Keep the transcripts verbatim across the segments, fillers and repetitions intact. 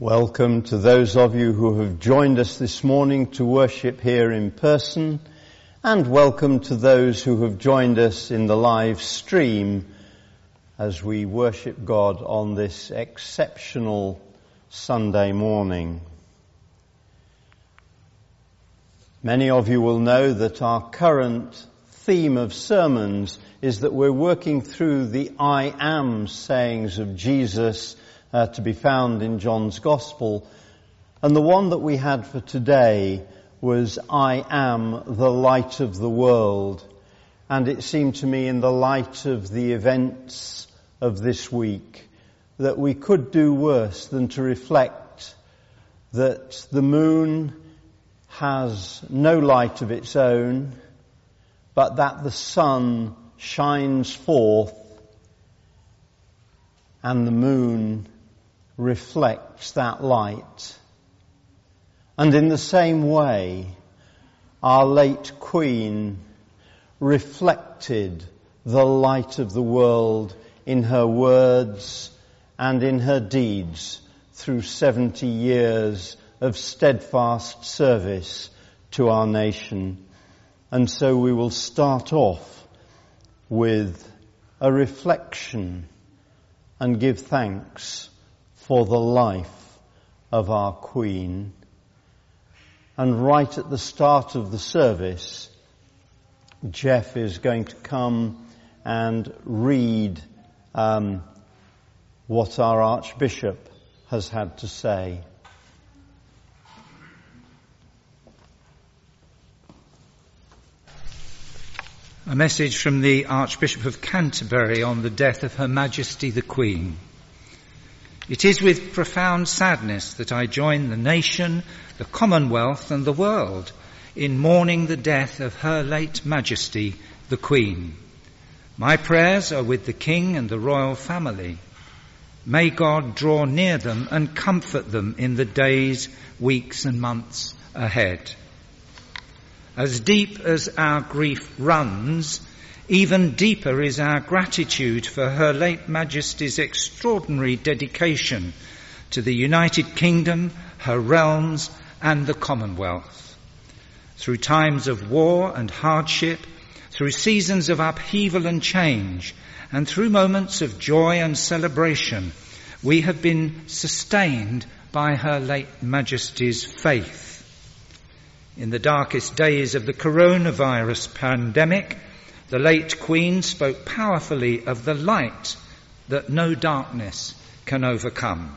Welcome to those of you who have joined us this morning to worship here in person, and welcome to those who have joined us in the live stream as we worship God on this exceptional Sunday morning. Many of you will know that our current theme of sermons is that we're working through the I am sayings of Jesus Uh, to be found in John's Gospel. And the one that we had for today was, I am the light of the world. And it seemed to me, in the light of the events of this week, that we could do worse than to reflect that the moon has no light of its own, but that the sun shines forth and the moon reflects that light. And in the same way, our late Queen reflected the light of the world in her words and in her deeds through seventy years of steadfast service to our nation. And so we will start off with a reflection and give thanks for the life of our Queen. And right at the start of the service, Jeff is going to come and read um, what our Archbishop has had to say. A message from the Archbishop of Canterbury on the death of Her Majesty the Queen. It is with profound sadness that I join the nation, the Commonwealth and the world in mourning the death of Her late Majesty the Queen. My prayers are with the King and the royal family. May God draw near them and comfort them in the days, weeks and months ahead. As deep as our grief runs, even deeper is our gratitude for Her late Majesty's extraordinary dedication to the United Kingdom, her realms and the Commonwealth. Through times of war and hardship, through seasons of upheaval and change, and through moments of joy and celebration, we have been sustained by Her late Majesty's faith. In the darkest days of the coronavirus pandemic, the late Queen spoke powerfully of the light that no darkness can overcome.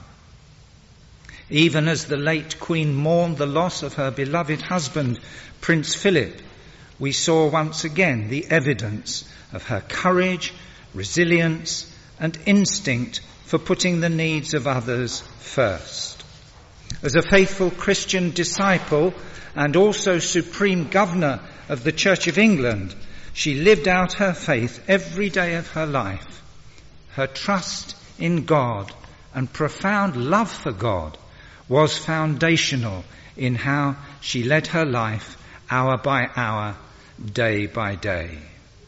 Even as the late Queen mourned the loss of her beloved husband, Prince Philip, we saw once again the evidence of her courage, resilience, and instinct for putting the needs of others first. As a faithful Christian disciple and also Supreme Governor of the Church of England, she lived out her faith every day of her life. Her trust in God and profound love for God was foundational in how she led her life hour by hour, day by day.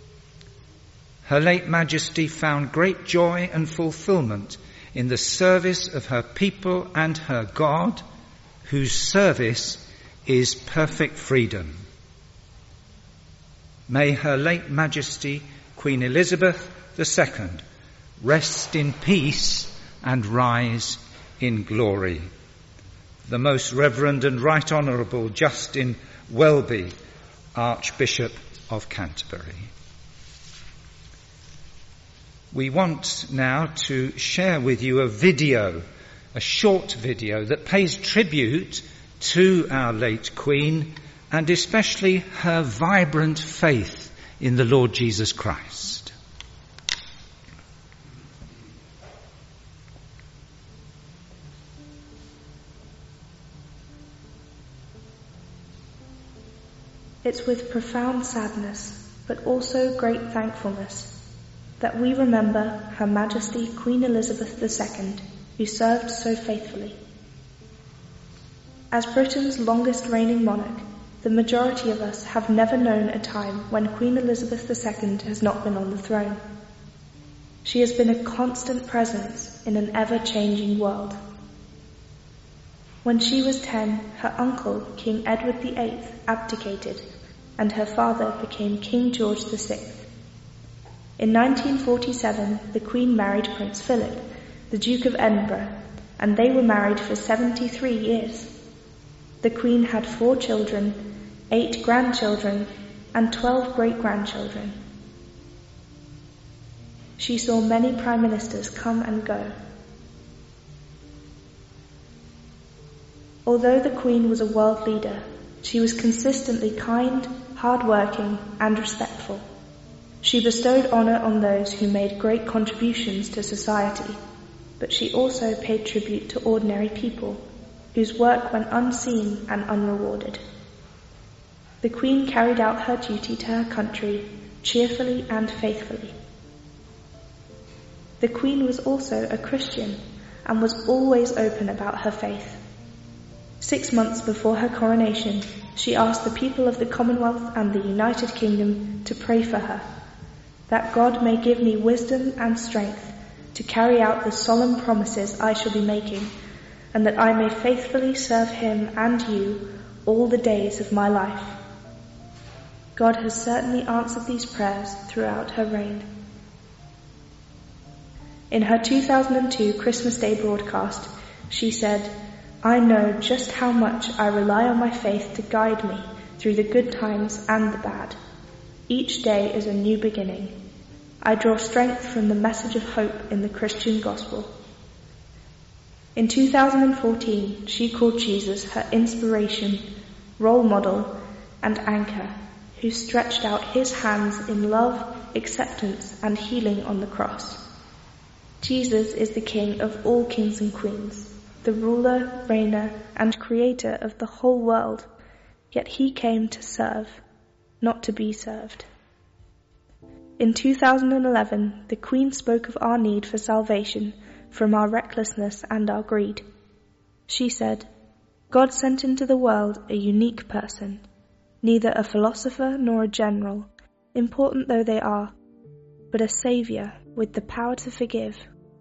Her late Majesty found great joy and fulfillment in the service of her people and her God, whose service is perfect freedom. May Her late Majesty, Queen Elizabeth the Second, rest in peace and rise in glory. The Most Reverend and Right Honourable Justin Welby, Archbishop of Canterbury. We want now to share with you a video, a short video that pays tribute to our late Queen, and especially her vibrant faith in the Lord Jesus Christ. It's with profound sadness, but also great thankfulness, that we remember Her Majesty Queen Elizabeth the Second, who served so faithfully. As Britain's longest reigning monarch, the majority of us have never known a time when Queen Elizabeth the Second has not been on the throne. She has been a constant presence in an ever-changing world. When she was ten, her uncle, King Edward the Eighth, abdicated, and her father became King George the Sixth. In nineteen forty-seven, the Queen married Prince Philip, the Duke of Edinburgh, and they were married for seventy-three years. The Queen had four children, eight grandchildren, and twelve great-grandchildren. She saw many prime ministers come and go. Although the Queen was a world leader, she was consistently kind, hard-working, and respectful. She bestowed honour on those who made great contributions to society, but she also paid tribute to ordinary people, whose work went unseen and unrewarded. The Queen carried out her duty to her country cheerfully and faithfully. The Queen was also a Christian and was always open about her faith. Six months before her coronation, she asked the people of the Commonwealth and the United Kingdom to pray for her, that God may give me wisdom and strength to carry out the solemn promises I shall be making, and that I may faithfully serve him and you all the days of my life. God has certainly answered these prayers throughout her reign. In her two thousand two Christmas Day broadcast, she said, "I know just how much I rely on my faith to guide me through the good times and the bad. Each day is a new beginning. I draw strength from the message of hope in the Christian gospel." In two thousand fourteen, she called Jesus her inspiration, role model, and anchor, who stretched out his hands in love, acceptance, and healing on the cross. Jesus is the King of all kings and queens, the ruler, reigner, and creator of the whole world, yet he came to serve, not to be served. In two thousand eleven, the Queen spoke of our need for salvation from our recklessness and our greed. She said, "God sent into the world a unique person, neither a philosopher nor a general, important though they are, but a saviour with the power to forgive."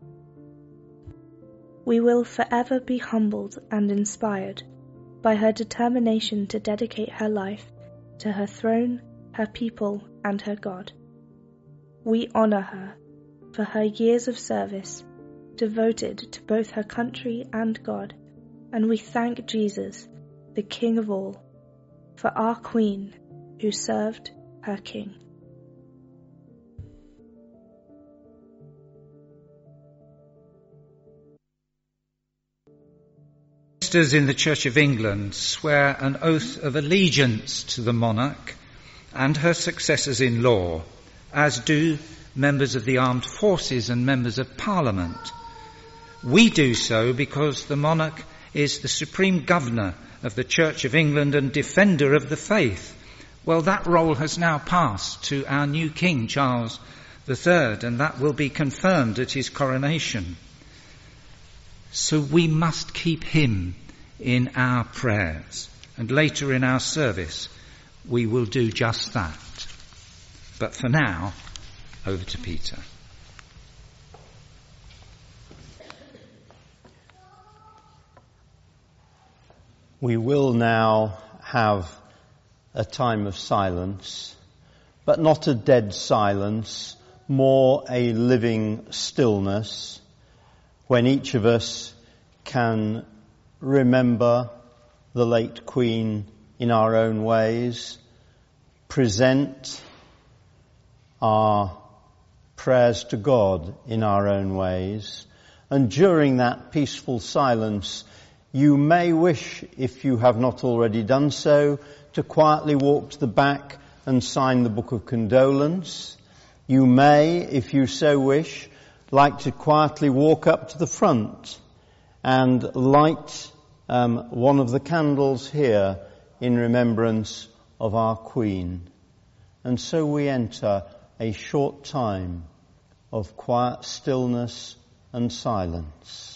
We will forever be humbled and inspired by her determination to dedicate her life to her throne, her people, and her God. We honour her for her years of service devoted to both her country and God, and we thank Jesus, the King of all, for our Queen who served her King. Ministers in the Church of England swear an oath of allegiance to the monarch and her successors in law, as do members of the armed forces and members of Parliament. We do so because the monarch is the supreme governor of the Church of England and defender of the faith. Well, that role has now passed to our new King, Charles the Third, and that will be confirmed at his coronation. So we must keep him in our prayers, and later in our service we will do just that. But for now, over to Peter. We will now have a time of silence, but not a dead silence, more a living stillness, when each of us can remember the late Queen in our own ways, present our prayers to God in our own ways, and during that peaceful silence, you may wish, if you have not already done so, to quietly walk to the back and sign the Book of Condolence. You may, if you so wish, like to quietly walk up to the front and light um, one of the candles here in remembrance of our Queen. And so we enter a short time of quiet stillness and silence.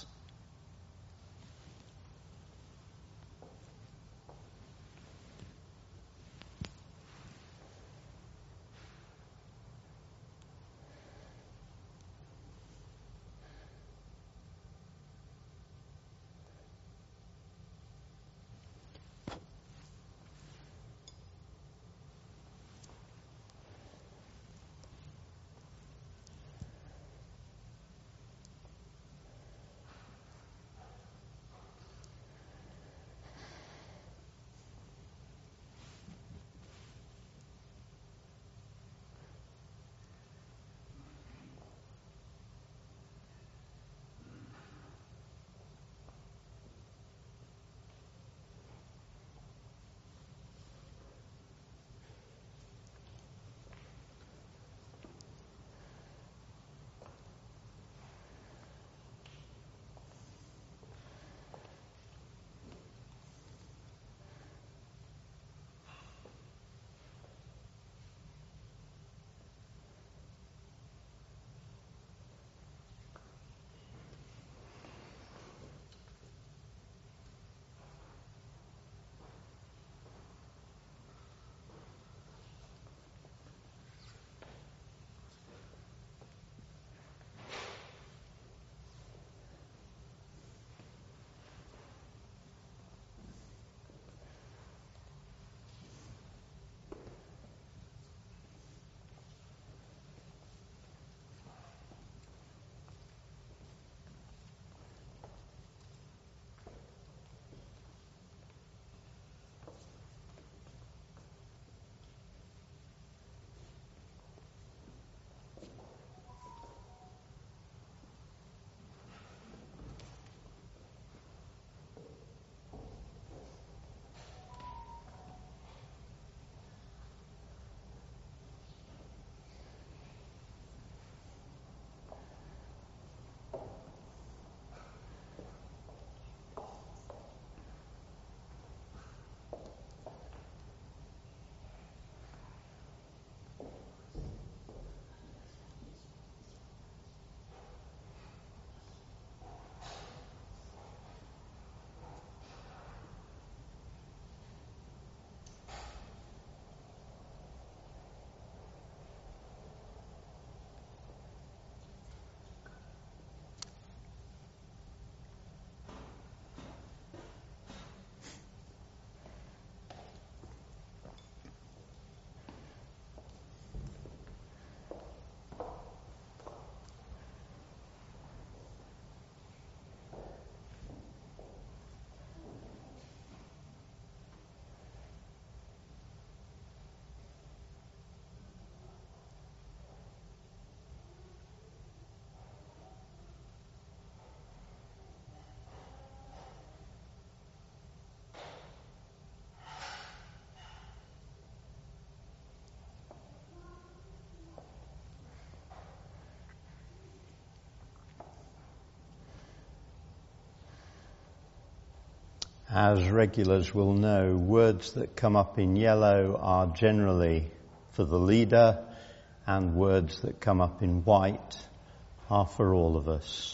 As regulars will know, words that come up in yellow are generally for the leader, and words that come up in white are for all of us.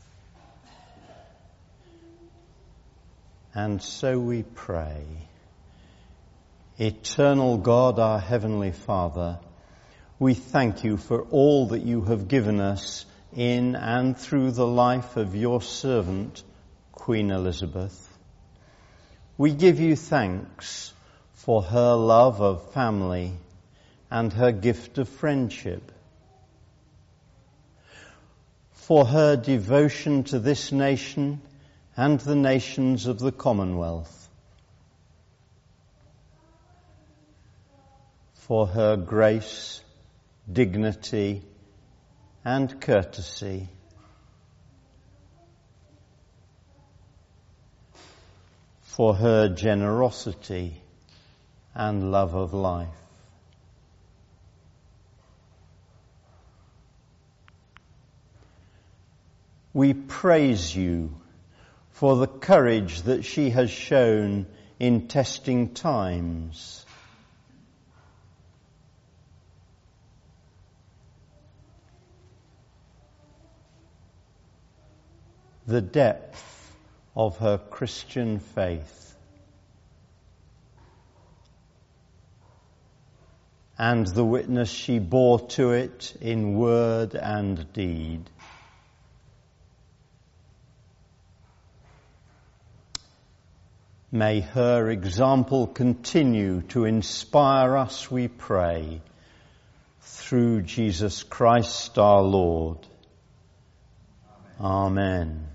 And so we pray. Eternal God, our Heavenly Father, we thank you for all that you have given us in and through the life of your servant, Queen Elizabeth. We give you thanks for her love of family and her gift of friendship, for her devotion to this nation and the nations of the Commonwealth, for her grace, dignity, and courtesy, for her generosity and love of life. We praise you for the courage that she has shown in testing times. The depth of her Christian faith, and the witness she bore to it in word and deed. May her example continue to inspire us, we pray, through Jesus Christ our Lord. Amen. Amen.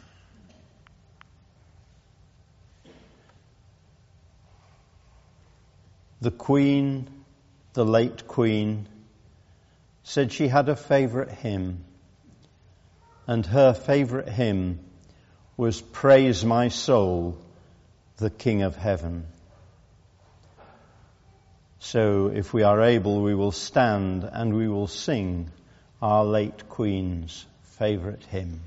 The Queen, the late Queen, said she had a favourite hymn, and her favourite hymn was "Praise My Soul, the King of Heaven." So if we are able, we will stand and we will sing our late Queen's favourite hymn.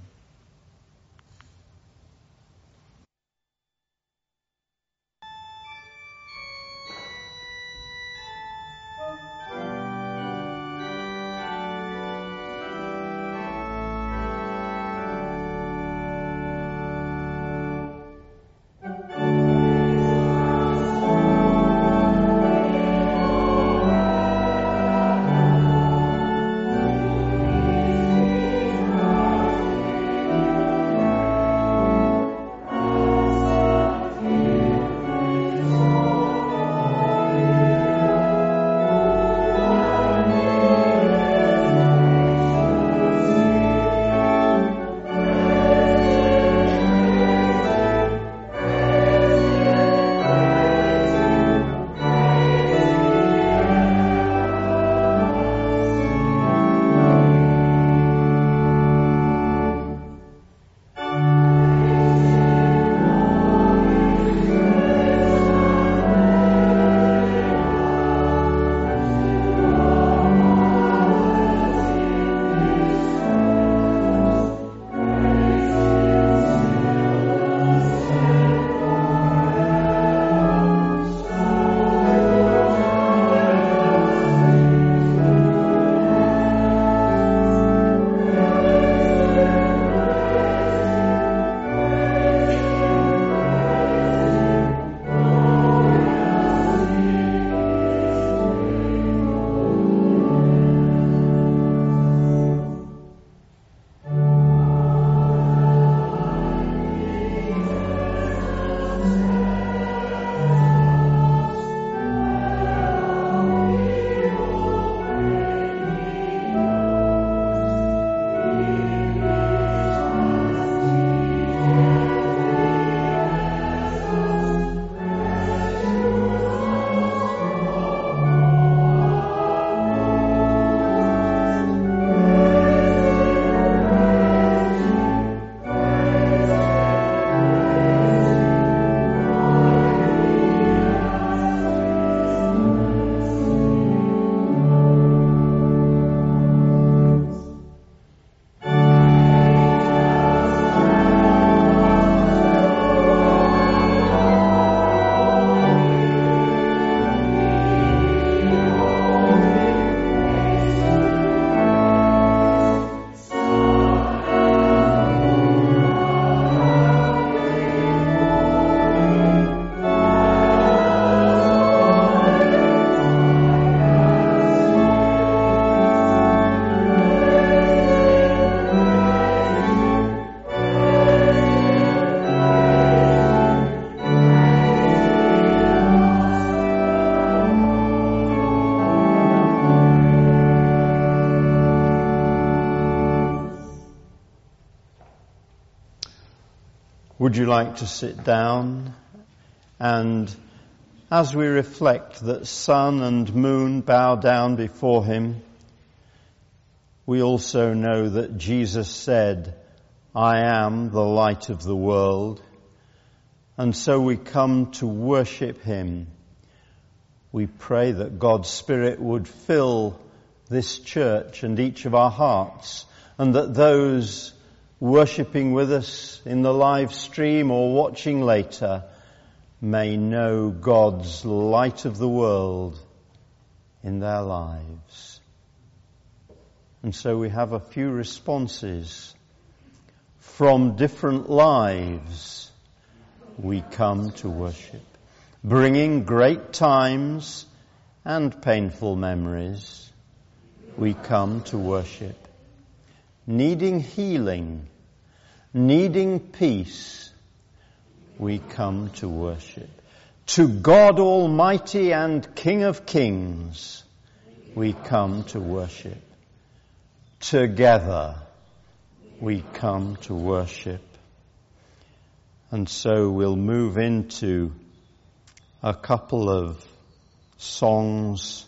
Would you like to sit down? And as we reflect that sun and moon bow down before him, we also know that Jesus said, I am the light of the world. And so we come to worship him. We pray that God's Spirit would fill this church and each of our hearts, and that those worshipping with us in the live stream or watching later may know God's light of the world in their lives. And so we have a few responses. From different lives we come to worship, bringing great times and painful memories. We come to worship, needing healing, needing peace. We come to worship. To God Almighty and King of Kings, we come to worship. Together, we come to worship. And so we'll move into a couple of songs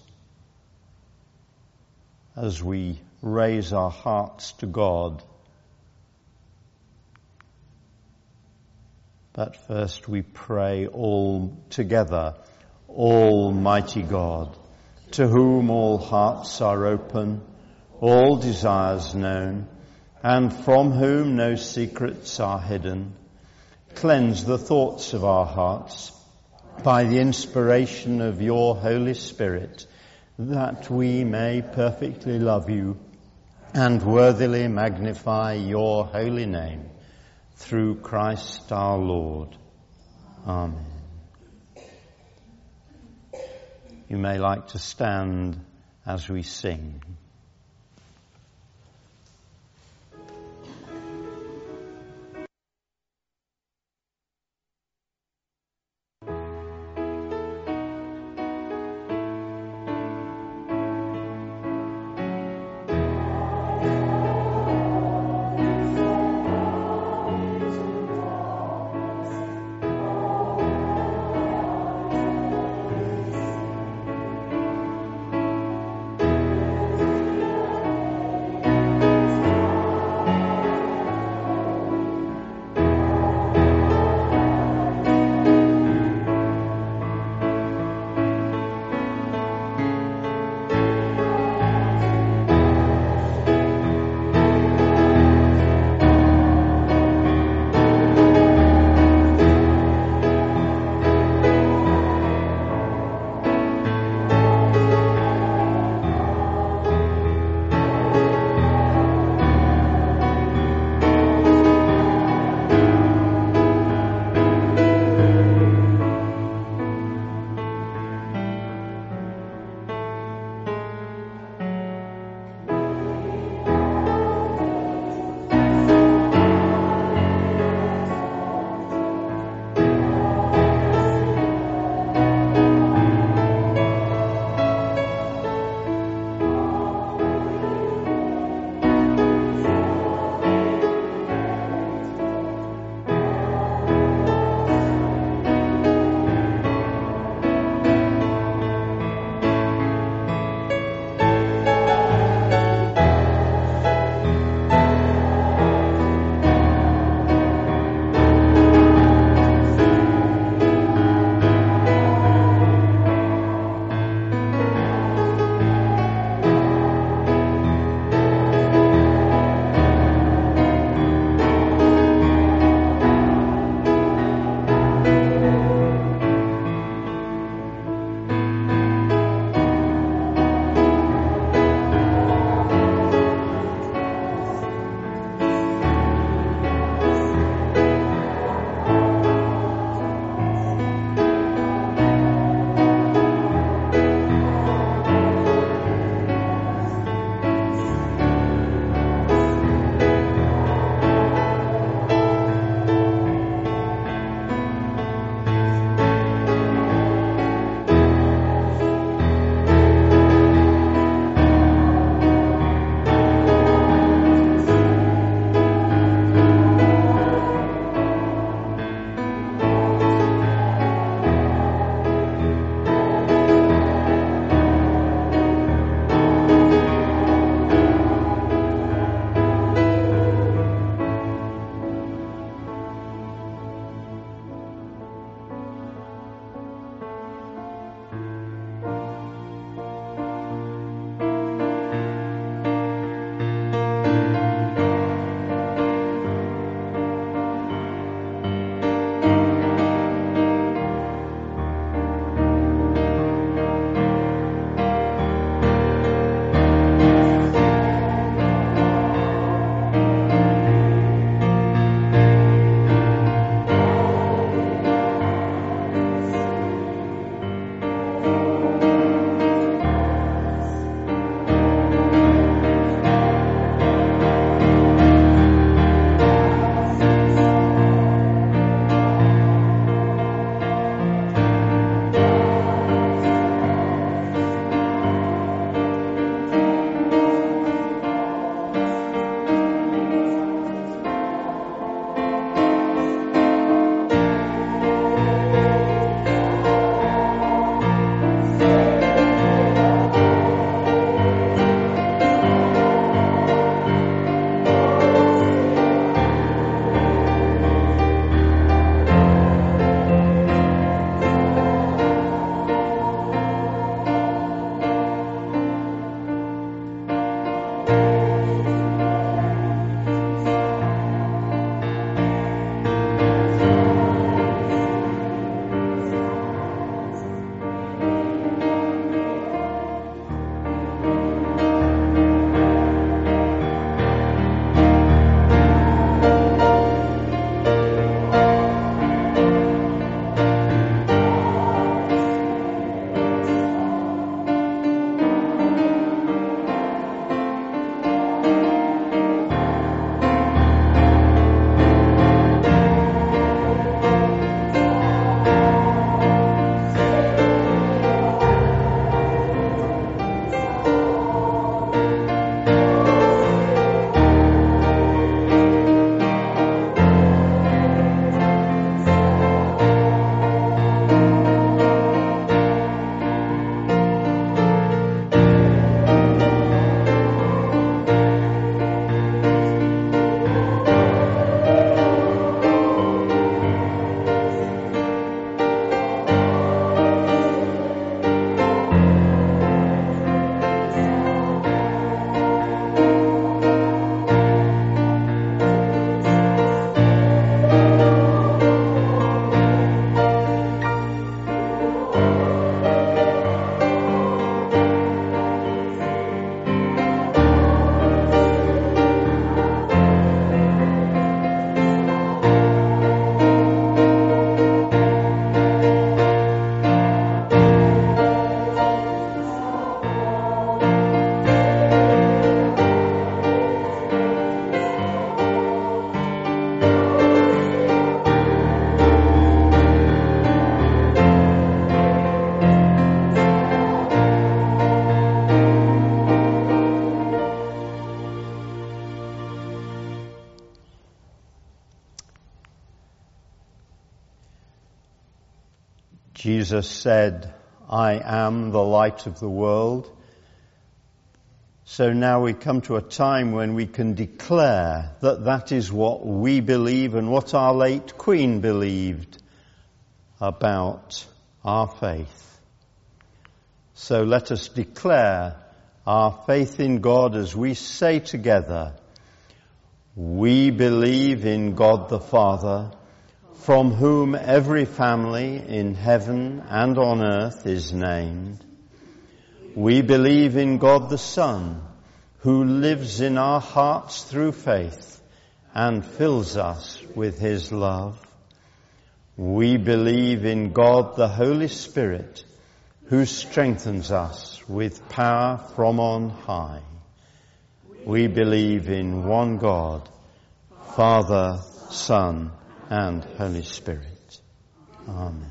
as we raise our hearts to God. But first we pray all together, Almighty God, to whom all hearts are open, all desires known, and from whom no secrets are hidden. Cleanse the thoughts of our hearts by the inspiration of your Holy Spirit, that we may perfectly love you and worthily magnify your holy name, through Christ our Lord. Amen. You may like to stand as we sing. Jesus said, I am the light of the world. So now we come to a time when we can declare that that is what we believe and what our late Queen believed about our faith. So let us declare our faith in God as we say together, we believe in God the Father, from whom every family in heaven and on earth is named. We believe in God the Son, who lives in our hearts through faith and fills us with his love. We believe in God the Holy Spirit, who strengthens us with power from on high. We believe in one God, Father, Son, and Holy Spirit. Amen.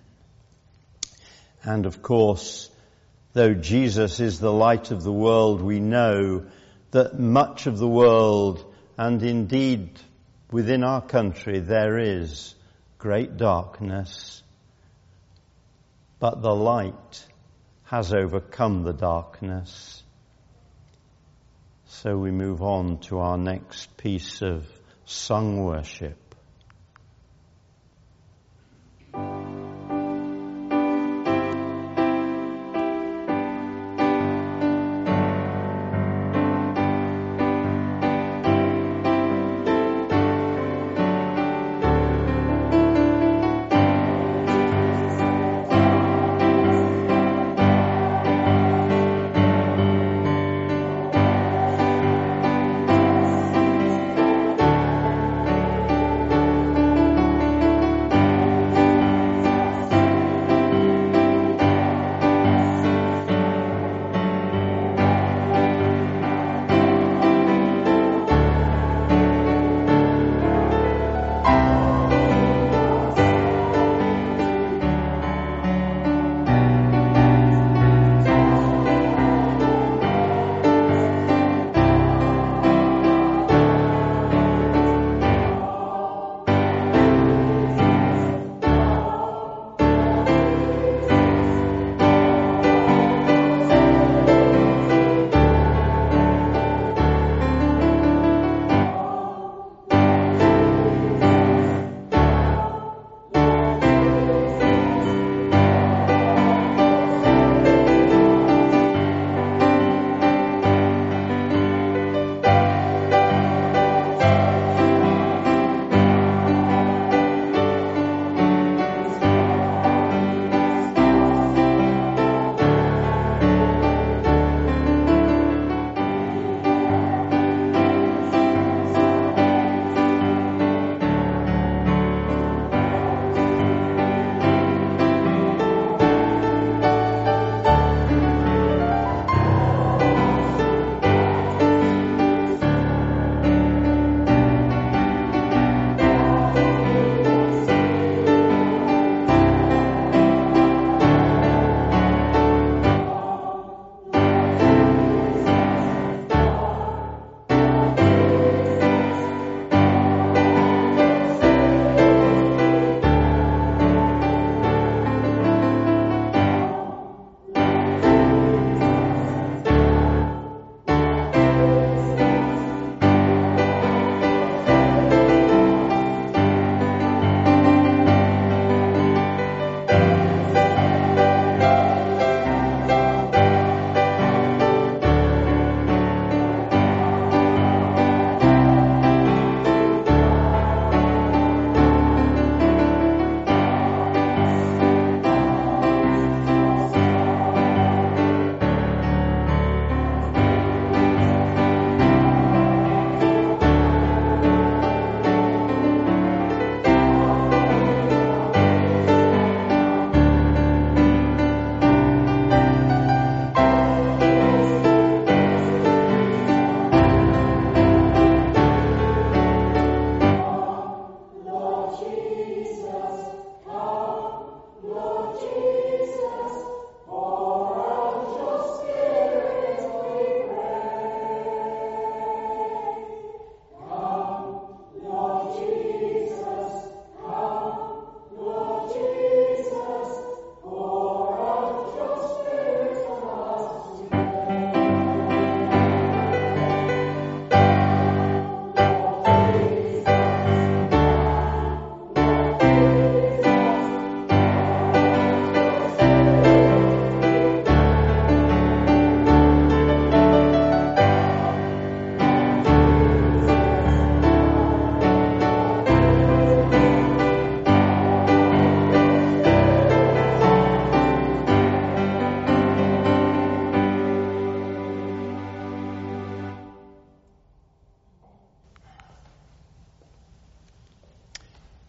And of course, though Jesus is the light of the world, we know that much of the world, and indeed within our country, there is great darkness. But the light has overcome the darkness. So we move on to our next piece of sung worship.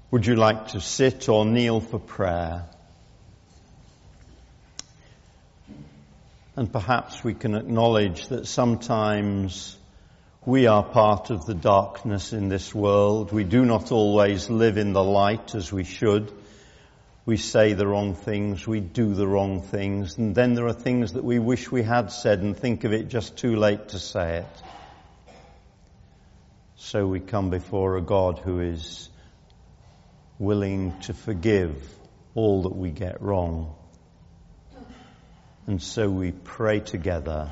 Would you like to sit or kneel for prayer? And perhaps we can acknowledge that sometimes we are part of the darkness in this world. We do not always live in the light as we should. We say the wrong things, we do the wrong things, and then there are things that we wish we had said and think of it just too late to say it. So we come before a God who is willing to forgive all that we get wrong. And so we pray together.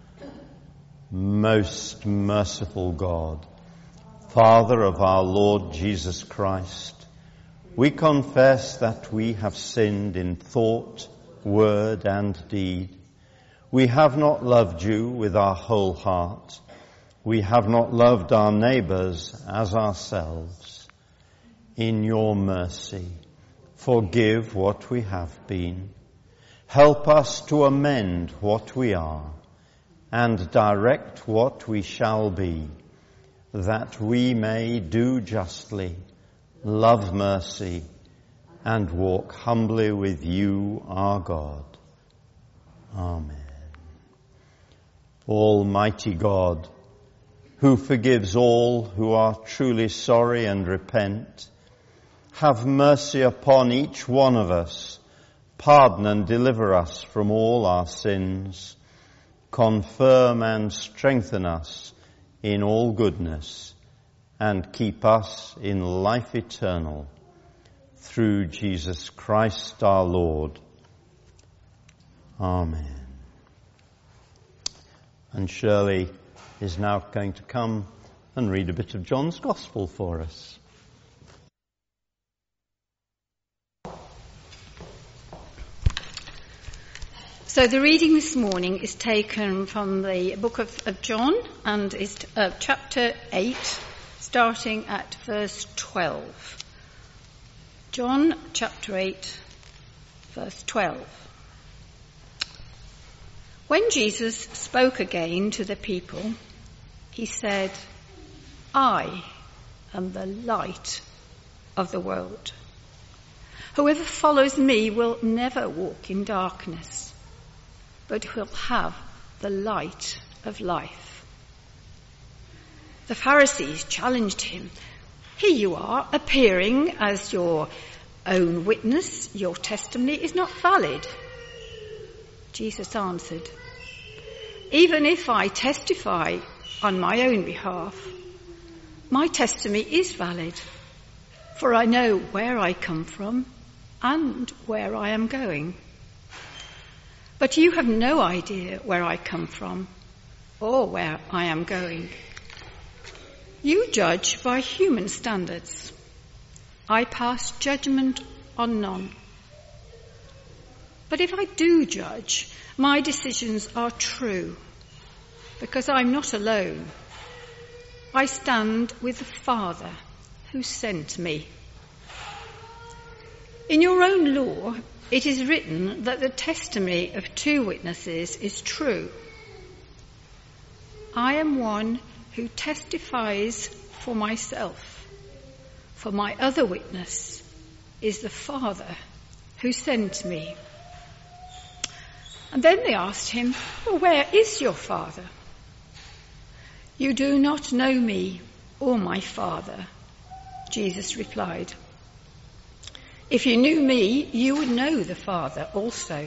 Most merciful God, Father of our Lord Jesus Christ, we confess that we have sinned in thought, word, and deed. We have not loved you with our whole heart. We have not loved our neighbours as ourselves. In your mercy, forgive what we have been. Help us to amend what we are and direct what we shall be, that we may do justly, love mercy, and walk humbly with you, our God. Amen. Almighty God, who forgives all who are truly sorry and repent, have mercy upon each one of us, pardon and deliver us from all our sins, confirm and strengthen us in all goodness, and keep us in life eternal, through Jesus Christ our Lord. Amen. And Shirley is now going to come and read a bit of John's Gospel for us. So the reading this morning is taken from the book of, of John, and is uh, chapter eight, starting at verse twelve. John chapter eight, verse twelve. When Jesus spoke again to the people, he said, I am the light of the world. Whoever follows me will never walk in darkness, but will have the light of life. The Pharisees challenged him. Here you are, appearing as your own witness. Your testimony is not valid. Jesus answered, even if I testify on my own behalf, my testimony is valid, for I know where I come from and where I am going. But you have no idea where I come from or where I am going. You judge by human standards. I pass judgment on none. But if I do judge, my decisions are true, because I'm not alone. I stand with the Father who sent me. In your own law, it is written that the testimony of two witnesses is true. I am one who testifies for myself, for my other witness is the Father who sent me. And then they asked him, well, where is your Father? You do not know me or my Father, Jesus replied. If you knew me, you would know the Father also.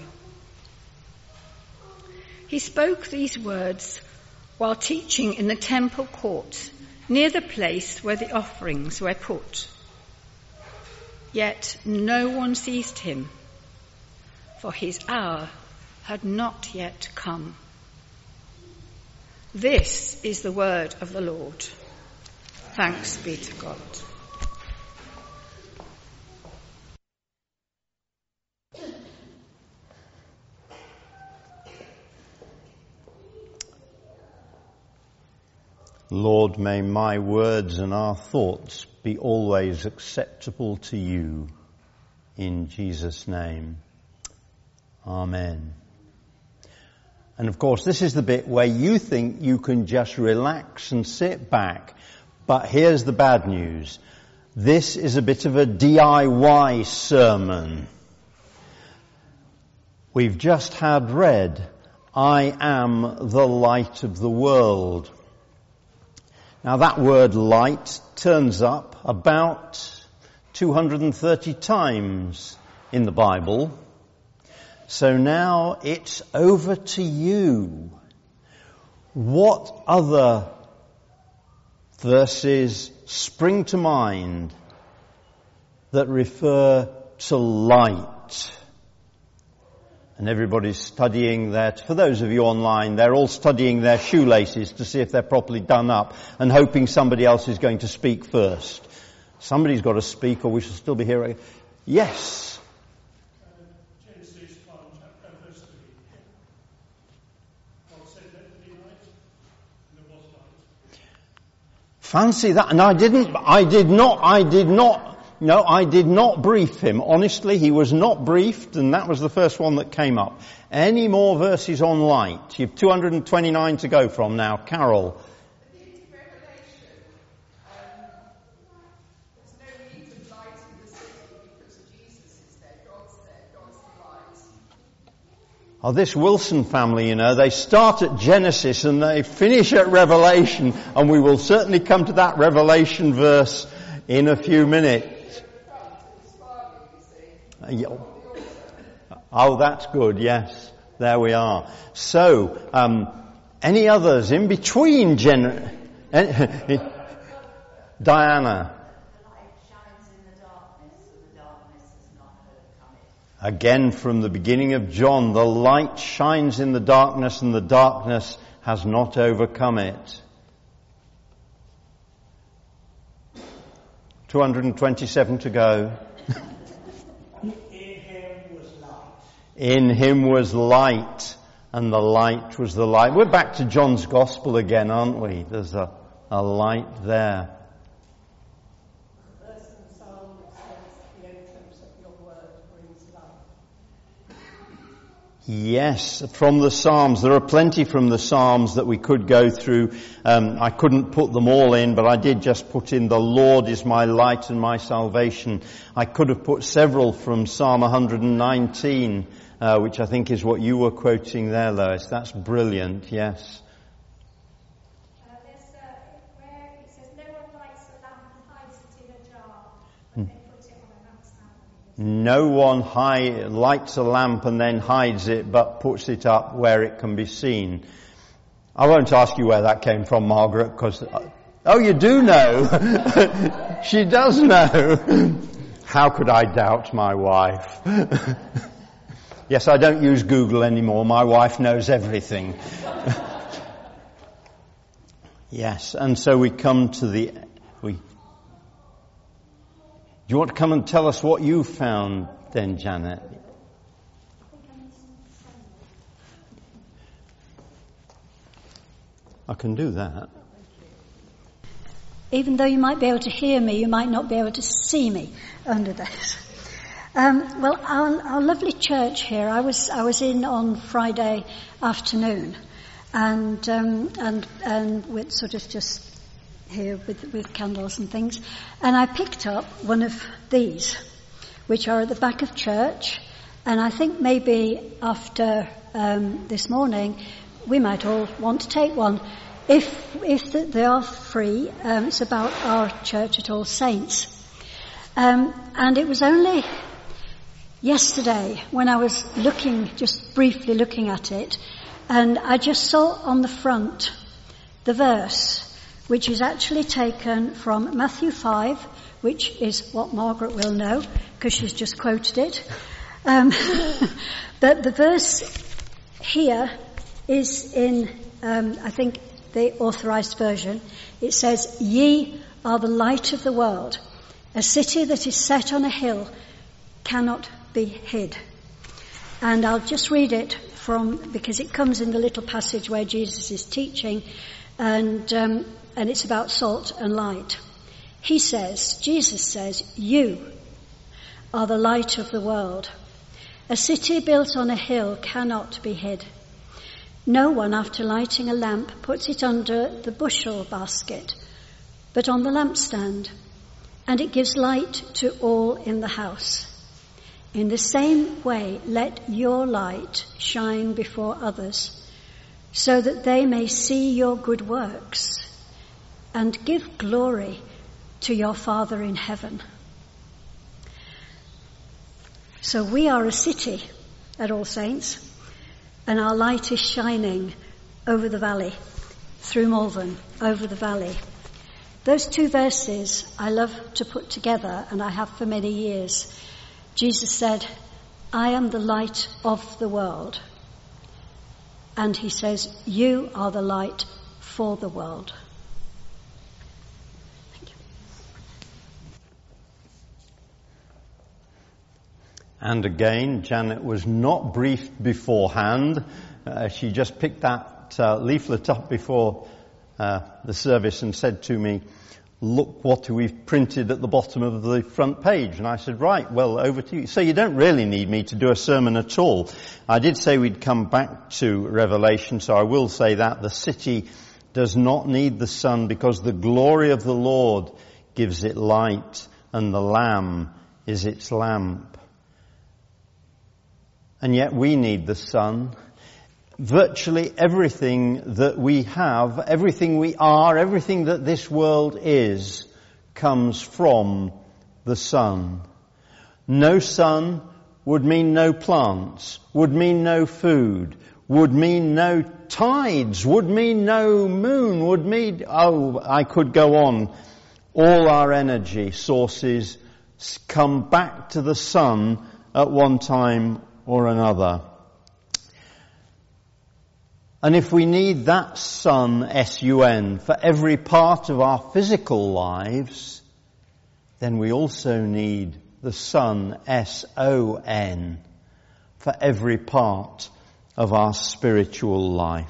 He spoke these words while teaching in the temple court near the place where the offerings were put. Yet no one seized him, for his hour had not yet come. This is the word of the Lord. Thanks be to God. Lord, may my words and our thoughts be always acceptable to you. In Jesus' name. Amen. And of course, this is the bit where you think you can just relax and sit back. But here's the bad news. This is a bit of a D I Y sermon. We've just had read, I am the light of the world. Now that word light turns up about two hundred thirty times in the Bible. So now it's over to you. What other verses spring to mind that refer to light? And everybody's studying that. For those of you online, they're all studying their shoelaces to see if they're properly done up and hoping somebody else is going to speak first. Somebody's got to speak or we shall still be here. Yes. Uh, Genesis one, chapter verse three. God said, let there be light, and there was light. Fancy that. And I didn't, I did not, I did not, no, I did not brief him. Honestly, he was not briefed, and that was the first one that came up. Any more verses on light? You've two hundred twenty-nine to go from now. Carol. Oh, this Wilson family, you know, they start at Genesis and they finish at Revelation, and we will certainly come to that Revelation verse in a few minutes. Oh, that's good, yes. There we are. So, um, any others in between Gen... Diana. Again from the beginning of John, the light shines in the darkness and the darkness has not overcome it. two hundred twenty-seven to go. In him was light. In him was light, and the light was the light. We're back to John's Gospel again, aren't we? There's a, a light there. Yes, from the Psalms. There are plenty from the Psalms that we could go through. Um, I couldn't put them all in, but I did just put in, the Lord is my light and my salvation. I could have put several from Psalm one hundred nineteen, uh, which I think is what you were quoting there, Lois. That's brilliant, yes. Uh, there's, uh, where it says, no one lights a lamp and hides it in a jar, but they put it on a lampstand. No one high, lights a lamp and then hides it, but puts it up where it can be seen. I won't ask you where that came from, Margaret, because... Oh, you do know. She does know. How could I doubt my wife? Yes, I don't use Google anymore. My wife knows everything. Yes, and so we come to the... we. Do you want to come and tell us what you found then, Janet? I can do that. Even though you might be able to hear me, you might not be able to see me under this. Um, well, our, our lovely church here, I was I was in on Friday afternoon, and um, and and with sort of just here with with candles and things, and I picked up one of these, which are at the back of church, and I think maybe after um, this morning we might all want to take one. If if they are free, um, it's about our church at All Saints. Um, and it was only yesterday when I was looking, just briefly looking at it, and I just saw on the front the verse, which is actually taken from Matthew five, which is what Margaret will know, because she's just quoted it. Um, but the verse here is in, um, I think, the authorized version. It says, "Ye are the light of the world. A city that is set on a hill cannot be hid." And I'll just read it from, because it comes in the little passage where Jesus is teaching, and um, and it's about salt and light. He says, Jesus says, "You are the light of the world. A city built on a hill cannot be hid. No one, after lighting a lamp, puts it under the bushel basket, but on the lampstand, and it gives light to all in the house. In the same way, let your light shine before others, so that they may see your good works and give glory to your Father in heaven. So we are a city at All Saints, and our light is shining over the valley, through Malvern, over the valley. Those two verses I love to put together, and I have for many years. Jesus said, I am the light of the world. And he says, you are the light for the world. Thank you. And again, Janet was not briefed beforehand. Uh, she just picked that uh, leaflet up before uh, the service and said to me, look what we've printed at the bottom of the front page. And I said, right, well, over to you. So you don't really need me to do a sermon at all. I did say we'd come back to Revelation, so I will say that. The city does not need the sun because the glory of the Lord gives it light, and the Lamb is its lamp. And yet we need the sun. Virtually everything that we have, everything we are, everything that this world is, comes from the sun. No sun would mean no plants, would mean no food, would mean no tides, would mean no moon, would mean, oh, I could go on. All our energy sources come back to the sun at one time or another. And if we need that sun, S U N, for every part of our physical lives, then we also need the sun, S O N, for every part of our spiritual life.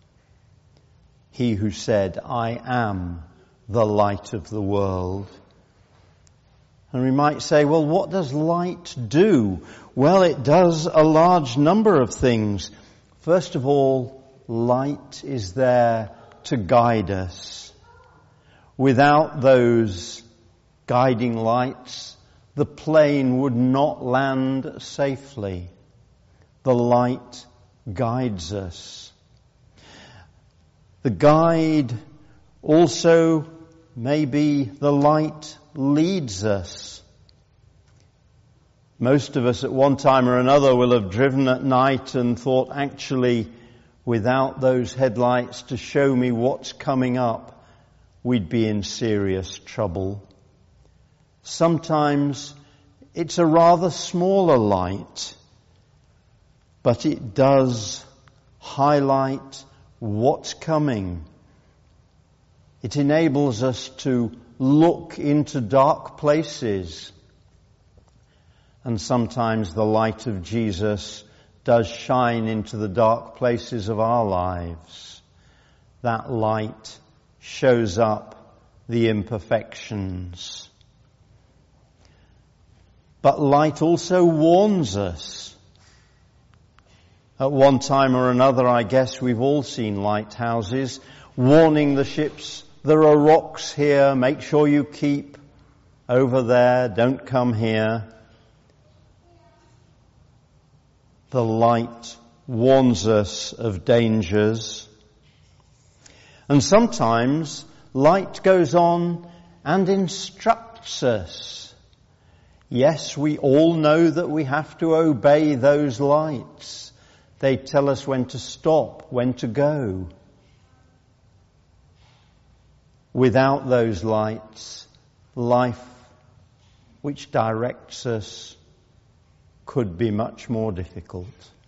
He who said, I am the light of the world. And we might say, well, what does light do? Well, it does a large number of things. First of all, light is there to guide us. Without those guiding lights, the plane would not land safely. The light guides us. The guide also, maybe the light leads us. Most of us at one time or another will have driven at night and thought, actually, without those headlights to show me what's coming up, we'd be in serious trouble. Sometimes it's a rather smaller light, but it does highlight what's coming. It enables us to look into dark places. And sometimes the light of Jesus does shine into the dark places of our lives. That light shows up the imperfections. But light also warns us. At one time or another, I guess we've all seen lighthouses warning the ships, there are rocks here, make sure you keep over there, don't come here. The light warns us of dangers. And sometimes light goes on and instructs us. Yes, we all know that we have to obey those lights. They tell us when to stop, when to go. Without those lights, life which directs us could be much more difficult.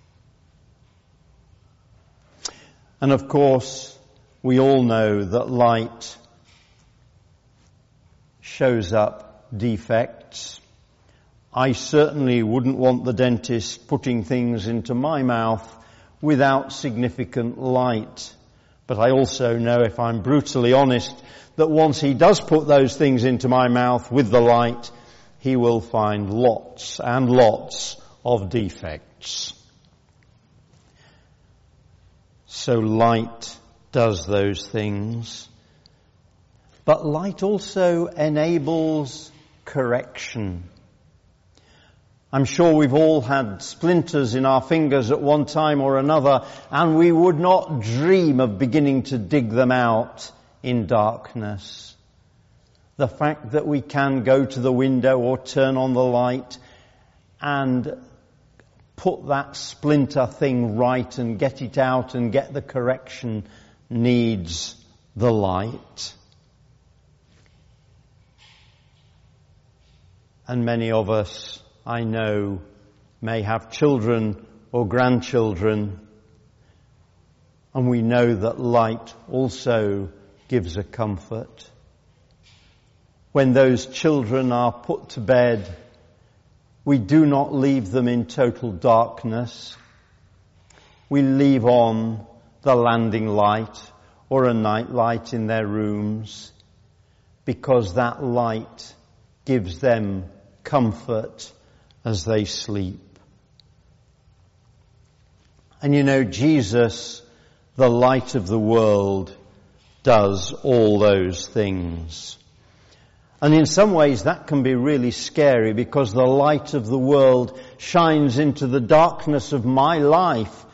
And of course, we all know that light shows up defects. I certainly wouldn't want the dentist putting things into my mouth without significant light. But I also know, if I'm brutally honest, that once he does put those things into my mouth with the light, he will find lots and lots of defects. So light does those things. But light also enables correction. I'm sure we've all had splinters in our fingers at one time or another, and we would not dream of beginning to dig them out in darkness. The fact that we can go to the window or turn on the light and put that splinter thing right and get it out and get the correction needs the light. And many of us, I know, may have children or grandchildren, and we know that light also gives a comfort. When those children are put to bed, we do not leave them in total darkness. We leave on the landing light or a night light in their rooms, because that light gives them comfort as they sleep. And you know, Jesus, the light of the world, does all those things. And in some ways that can be really scary, because the light of the world shines into the darkness of my life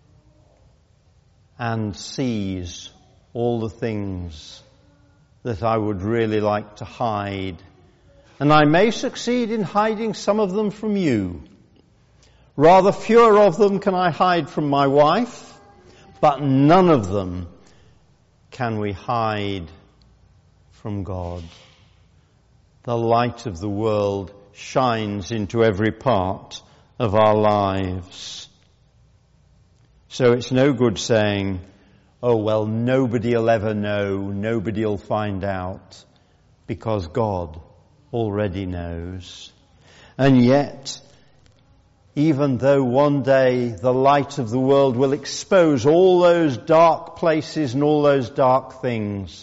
and sees all the things that I would really like to hide. And I may succeed in hiding some of them from you. Rather fewer of them can I hide from my wife, but none of them can we hide from God. The light of the world shines into every part of our lives. So it's no good saying, oh well, nobody'll ever know, nobody'll find out, because God already knows. And yet, even though one day the light of the world will expose all those dark places and all those dark things,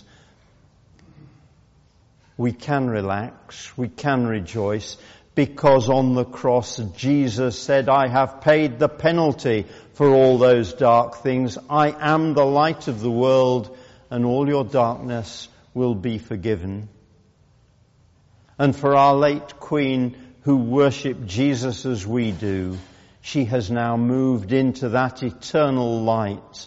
we can relax, we can rejoice, because on the cross Jesus said, I have paid the penalty for all those dark things. I am the light of the world, and all your darkness will be forgiven. And for our late Queen, who worshipped Jesus as we do, she has now moved into that eternal light,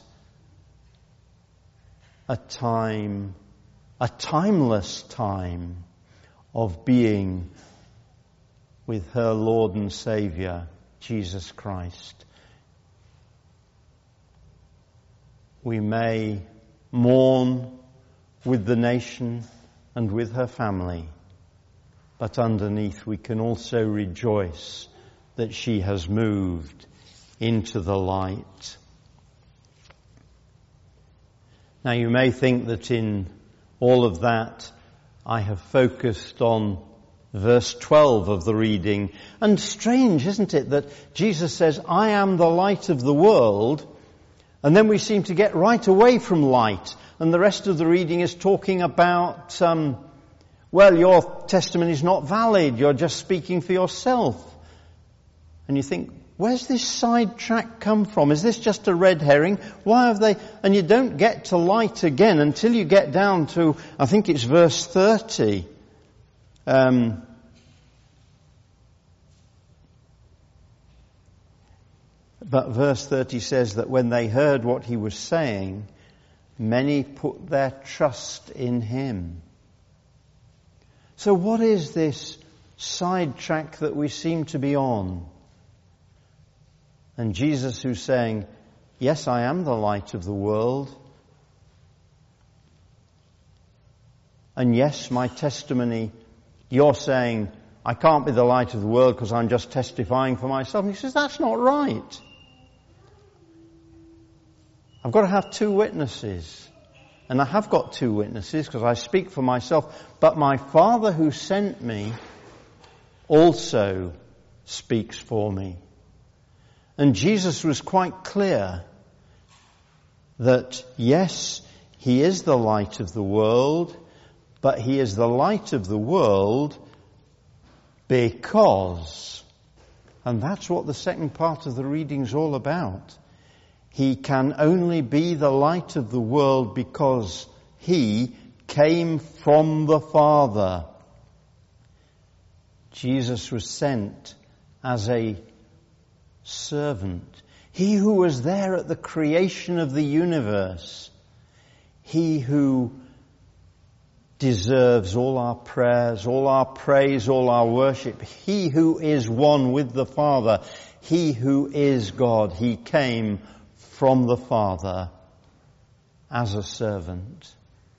a time A timeless time of being with her Lord and Saviour, Jesus Christ. We may mourn with the nation and with her family, but underneath we can also rejoice that she has moved into the light. Now you may think that in all of that I have focused on verse twelve of the reading. And strange, isn't it, that Jesus says, I am the light of the world, and then we seem to get right away from light. And the rest of the reading is talking about, um, well, your testimony is not valid, you're just speaking for yourself. And you think, where's this sidetrack come from? Is this just a red herring? Why have they... And you don't get to light again until you get down to, I think it's verse thirty. Um, but verse thirty says that when they heard what he was saying, many put their trust in him. So what is this sidetrack that we seem to be on? And Jesus, who's saying, yes, I am the light of the world. And yes, my testimony, you're saying, I can't be the light of the world because I'm just testifying for myself. And he says, that's not right. I've got to have two witnesses. And I have got two witnesses because I speak for myself. But my Father who sent me also speaks for me. And Jesus was quite clear that, yes, he is the light of the world, but he is the light of the world because, and that's what the second part of the reading's all about, he can only be the light of the world because he came from the Father. Jesus was sent as a servant. He who was there at the creation of the universe. He who deserves all our prayers, all our praise, all our worship. He who is one with the Father. He who is God. He came from the Father as a servant.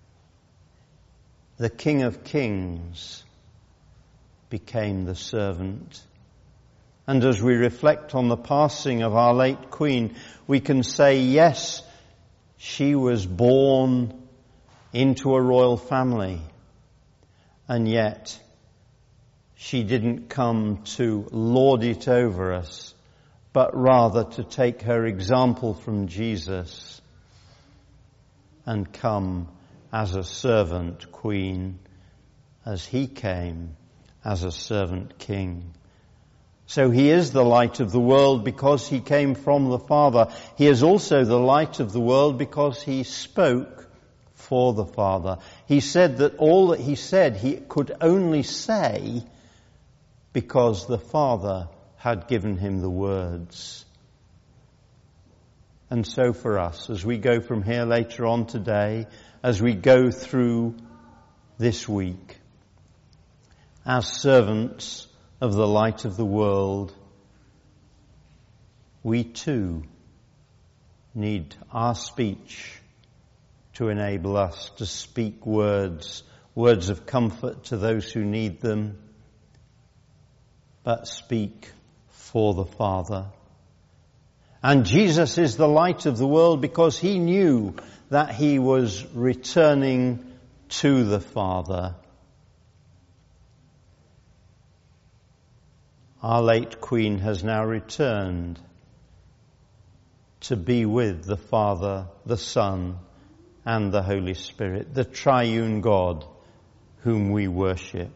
The King of Kings became the servant. And as we reflect on the passing of our late Queen, we can say, yes, she was born into a royal family, and yet she didn't come to lord it over us, but rather to take her example from Jesus and come as a servant queen, as he came as a servant king. So he is the light of the world because he came from the Father. He is also the light of the world because he spoke for the Father. He said that all that he said he could only say because the Father had given him the words. And so for us, as we go from here later on today, as we go through this week, as servants of the light of the world, we too need our speech to enable us to speak words, words of comfort to those who need them, but speak for the Father. And Jesus is the light of the world because he knew that he was returning to the Father. Our late Queen has now returned to be with the Father, the Son, and the Holy Spirit, the triune God whom we worship.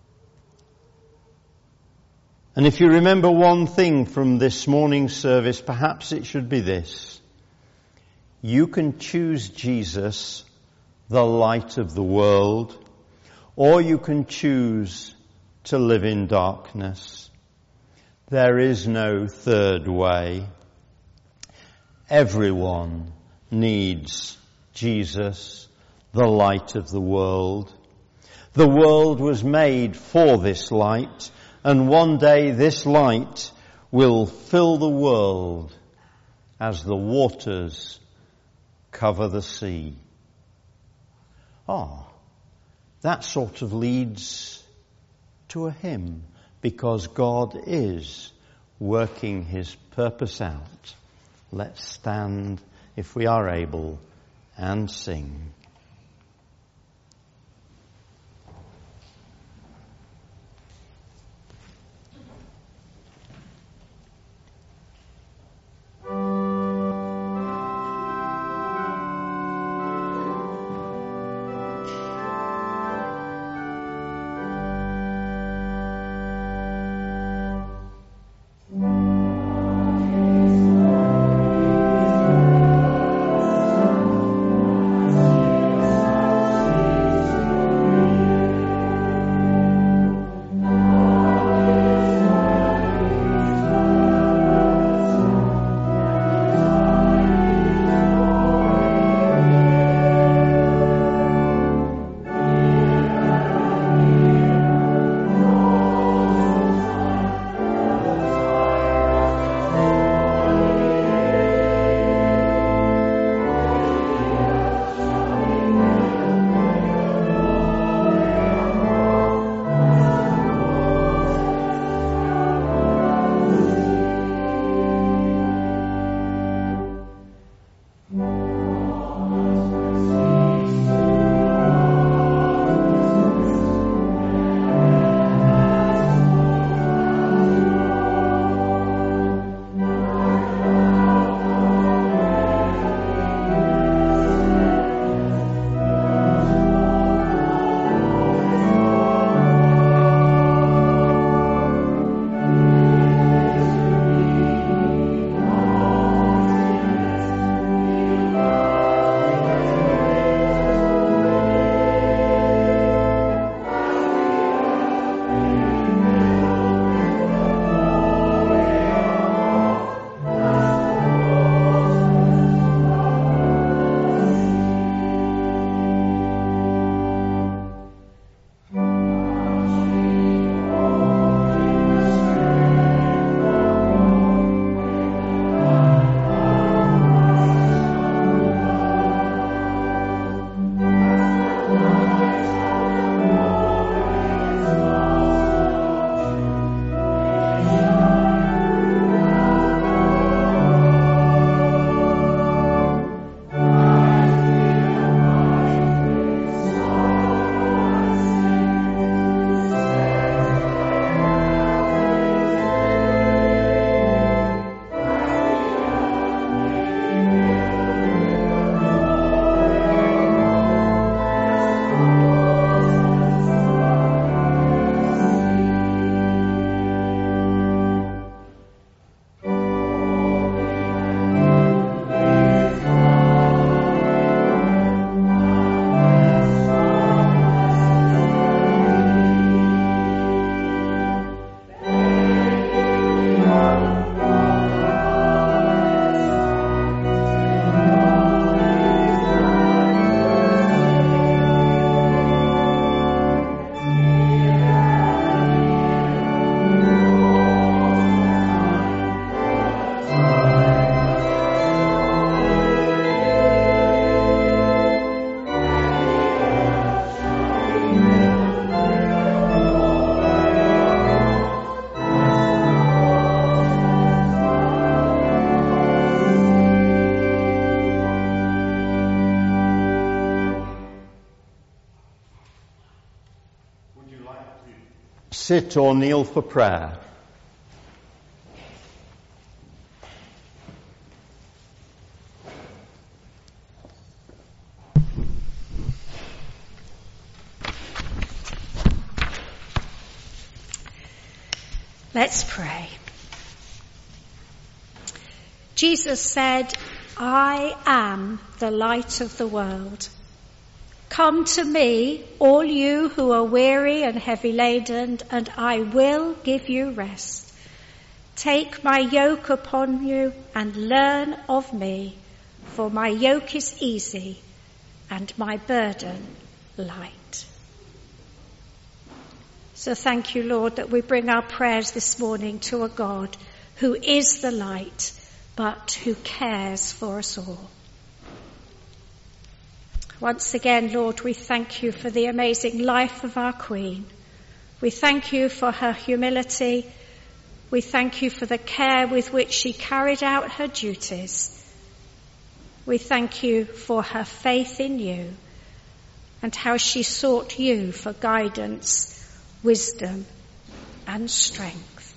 And if you remember one thing from this morning's service, perhaps it should be this. You can choose Jesus, the light of the world, or you can choose to live in darkness. There is no third way. Everyone needs Jesus, the light of the world. The world was made for this light, and one day this light will fill the world as the waters cover the sea. Ah, that sort of leads to a hymn, because God is working his purpose out. Let's stand, if we are able, and sing. Thank you. sit or kneel for prayer. Let's pray. Jesus said, I am the light of the world. Come to me, all you who are weary and heavy laden, and I will give you rest. Take my yoke upon you and learn of me, for my yoke is easy and my burden light. So thank you, Lord, that we bring our prayers this morning to a God who is the light, but who cares for us all. Once again, Lord, we thank you for the amazing life of our Queen. We thank you for her humility. We thank you for the care with which she carried out her duties. We thank you for her faith in you and how she sought you for guidance, wisdom, and strength.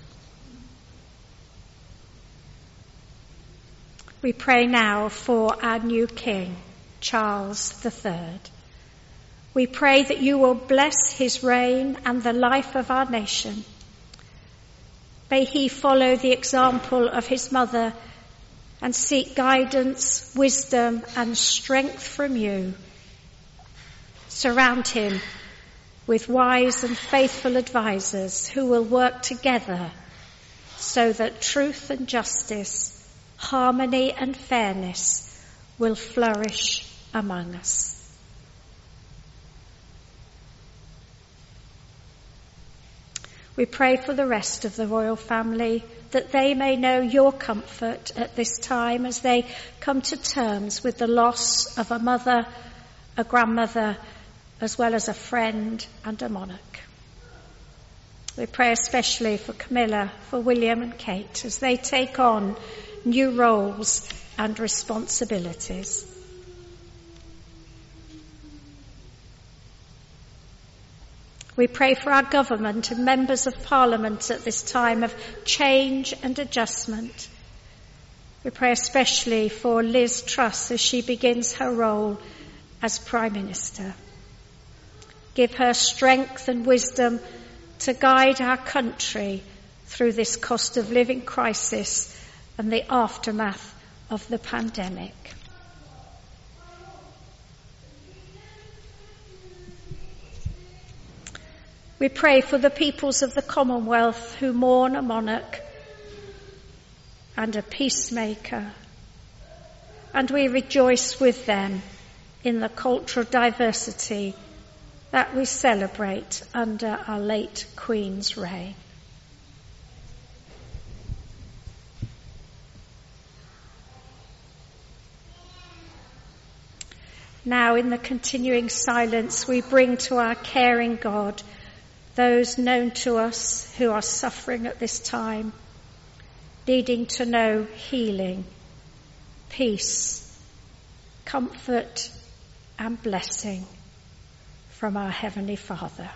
We pray now for our new King, Charles the Third. We pray that you will bless his reign and the life of our nation. May he follow the example of his mother and seek guidance, wisdom, and strength from you. Surround him with wise and faithful advisers who will work together so that truth and justice, harmony and fairness will flourish among us. We pray for the rest of the royal family, that they may know your comfort at this time as they come to terms with the loss of a mother, a grandmother, as well as a friend and a monarch. We pray especially for Camilla, for William and Kate as they take on new roles and responsibilities. We pray for our government and members of Parliament at this time of change and adjustment. We pray especially for Liz Truss as she begins her role as Prime Minister. Give her strength and wisdom to guide our country through this cost of living crisis and the aftermath of the pandemic. We pray for the peoples of the Commonwealth who mourn a monarch and a peacemaker, and we rejoice with them in the cultural diversity that we celebrate under our late Queen's reign. Now, in the continuing silence, we bring to our caring God those known to us who are suffering at this time, needing to know healing, peace, comfort, and blessing from our Heavenly Father.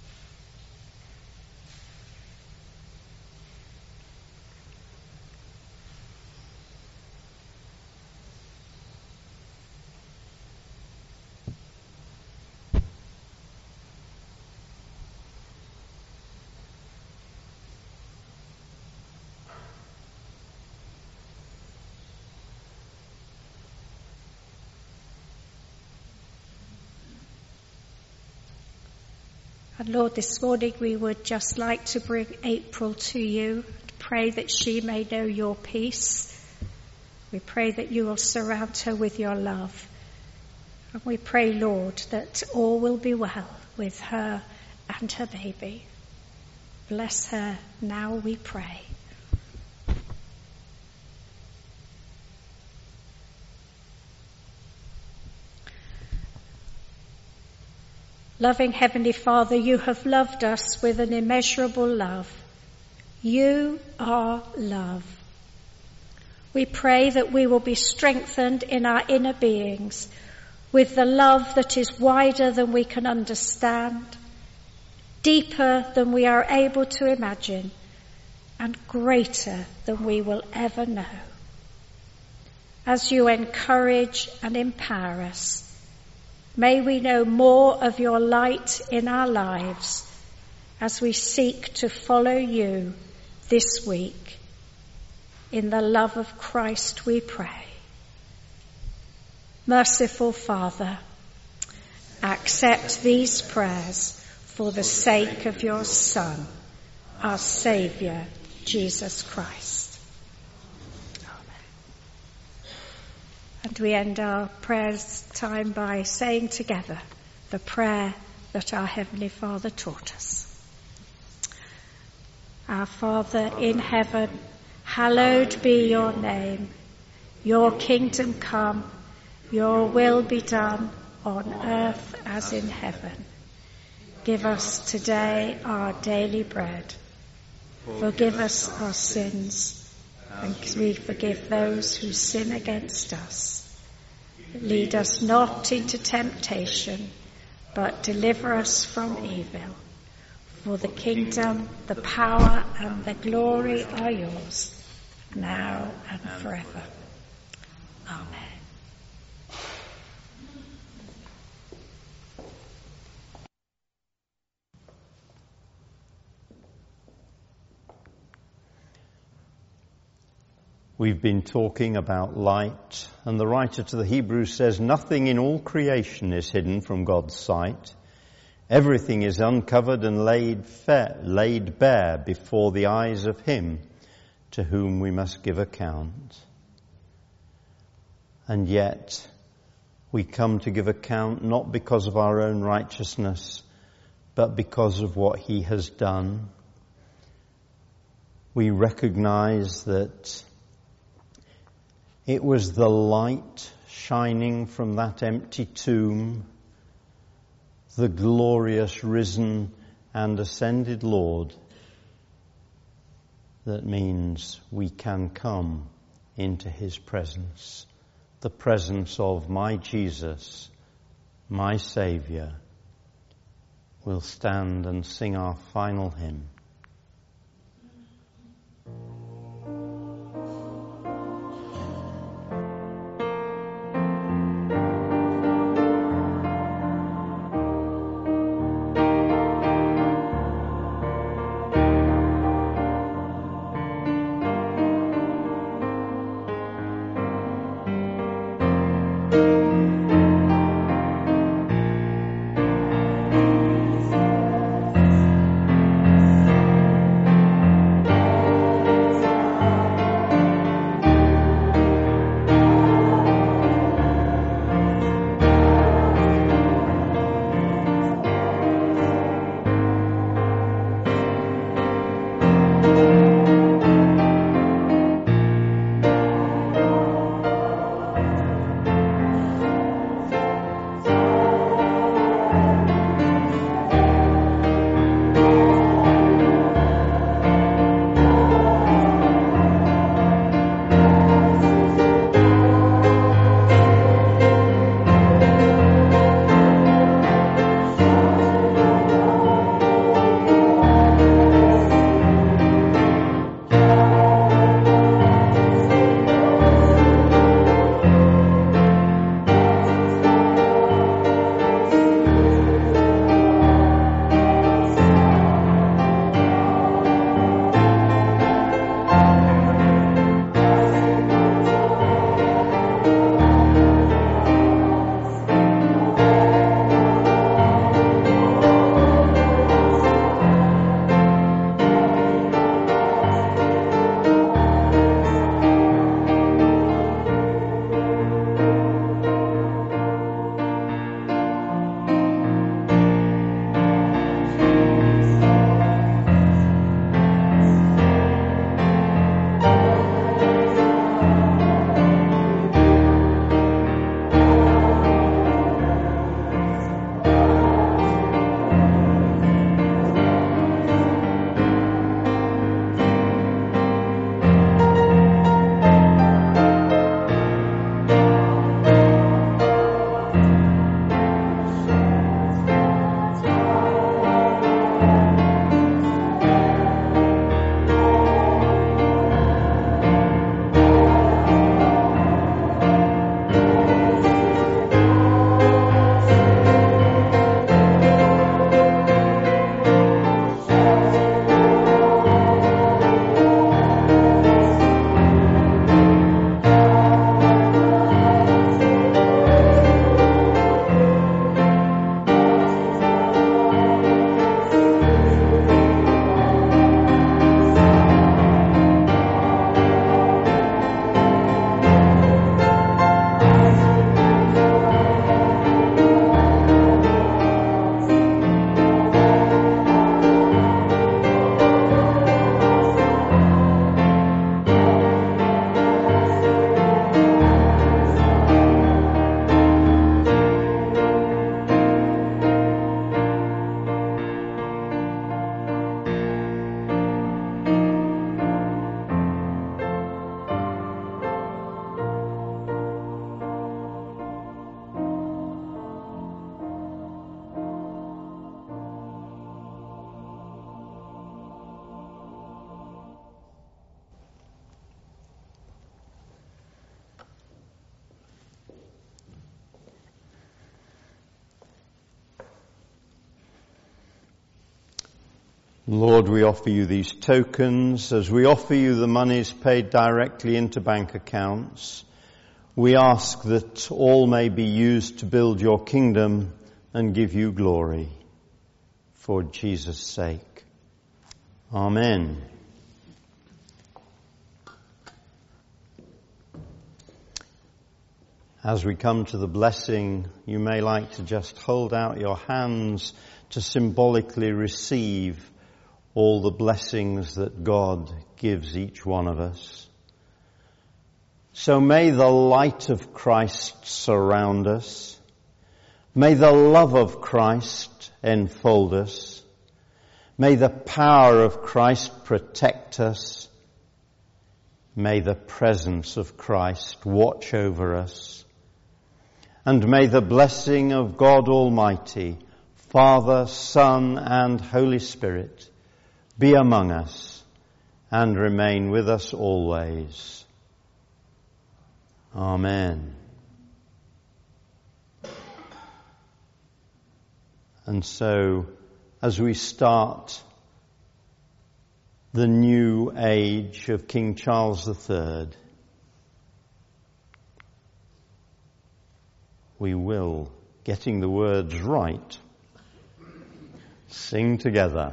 And Lord, this morning we would just like to bring April to you, to pray that she may know your peace. We pray that you will surround her with your love. And we pray, Lord, that all will be well with her and her baby. Bless her now, we pray. Loving Heavenly Father, you have loved us with an immeasurable love. You are love. We pray that we will be strengthened in our inner beings with the love that is wider than we can understand, deeper than we are able to imagine, and greater than we will ever know. As you encourage and empower us, may we know more of your light in our lives as we seek to follow you this week. In the love of Christ we pray. Merciful Father, accept these prayers for the sake of your Son, our Saviour, Jesus Christ. Amen. And we end our prayers time by saying together the prayer that our Heavenly Father taught us. Our Father in heaven, hallowed be your name. Your kingdom come, your will be done on earth as in heaven. Give us today our daily bread. Forgive us our sins, and we forgive those who sin against us. Lead us not into temptation, but deliver us from evil. For the kingdom, the power, and the glory are yours, now and forever. Amen. We've been talking about light, and the writer to the Hebrews says, nothing in all creation is hidden from God's sight. Everything is uncovered and laid, fair, laid bare before the eyes of him to whom we must give account. And yet we come to give account not because of our own righteousness, but because of what he has done. We recognize that it was the light shining from that empty tomb, the glorious risen and ascended Lord, that means we can come into his presence, the presence of my Jesus, my Saviour. We'll stand and sing our final hymn. Lord, we offer you these tokens as we offer you the monies paid directly into bank accounts. We ask that all may be used to build your kingdom and give you glory. For Jesus' sake. Amen. As we come to the blessing, you may like to just hold out your hands to symbolically receive all the blessings that God gives each one of us. So may the light of Christ surround us. May the love of Christ enfold us. May the power of Christ protect us. May the presence of Christ watch over us. And may the blessing of God Almighty, Father, Son, and Holy Spirit be among us and remain with us always. Amen. And so, as we start the new age of King Charles the Third, we will, getting the words right, sing together.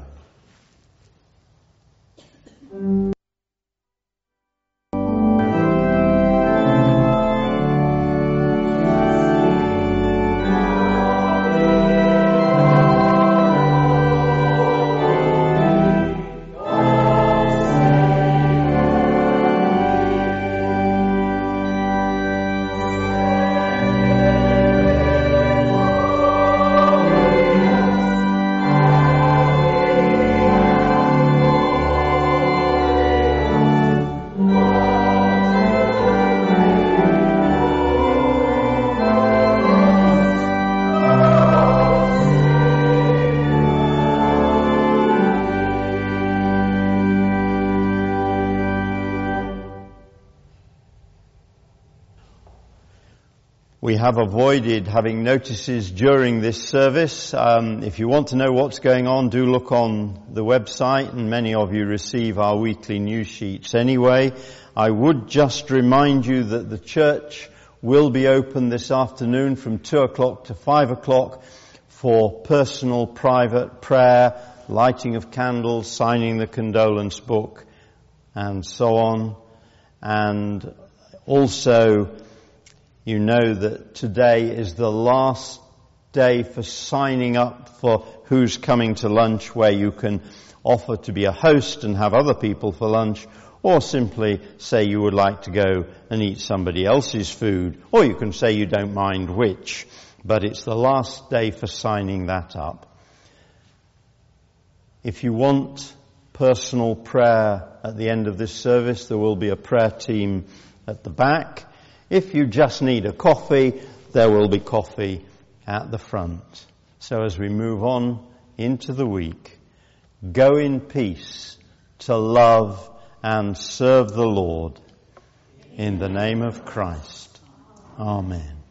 We have avoided having notices during this service. Um, if you want to know what's going on, do look on the website, and many of you receive our weekly news sheets anyway. I would just remind you that the church will be open this afternoon from two o'clock to five o'clock for personal, private prayer, lighting of candles, signing the condolence book, and so on. And also, you know that today is the last day for signing up for who's coming to lunch, where you can offer to be a host and have other people for lunch, or simply say you would like to go and eat somebody else's food, or you can say you don't mind which. But it's the last day for signing that up. If you want personal prayer at the end of this service, there will be a prayer team at the back. If you just need a coffee, there will be coffee at the front. So as we move on into the week, go in peace to love and serve the Lord. In the name of Christ. Amen.